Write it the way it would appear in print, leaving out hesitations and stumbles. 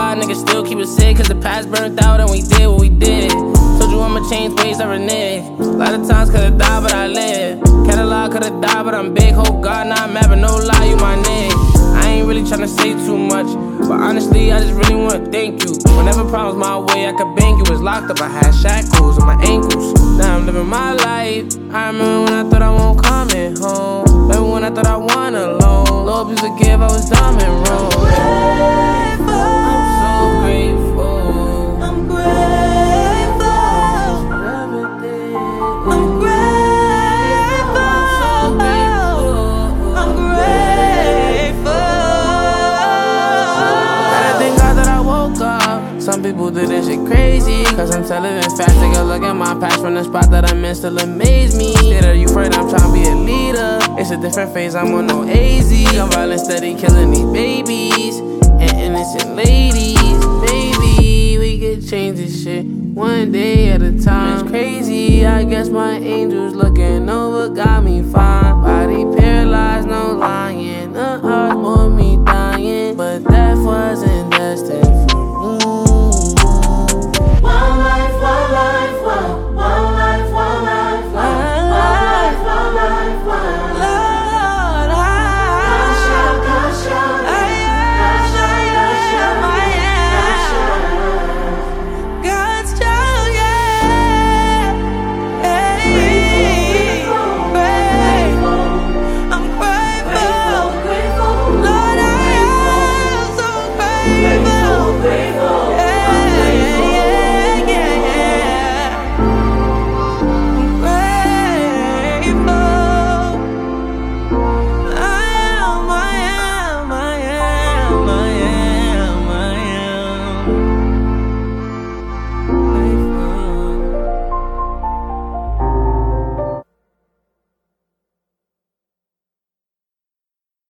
why niggas still keep it sick, cause the past burnt out and we did what we did. Told you I'ma change ways, I renege. A lot of times could've died, but I live. Catalog could've died, but I'm big. Hope God, now I'm mad, but no lie, you my nigga. I ain't really tryna say too much, but honestly, I just really wanna thank you. Whenever problems my way, I could bank you. Was locked up, I had shackles on my ankles. Now I'm living my life. I remember when I thought I won't coming home. Remember when I thought I won alone. Lord, please forgive, I was dumb and wrong. I'm so grateful. I'm grateful. I'm grateful. I'm grateful. I thank God that I woke up. Some people do this shit crazy, cause I'm telling it fast. Take a look at my past from the spot that I'm in, still amaze me. Shit, are you afraid I'm trying to be a leader? It's a different phase, I'm on no AZ. I'm violent, steady killing these babies and innocent ladies. Maybe we could change this shit one day at a time. It's crazy, I guess my angel's looking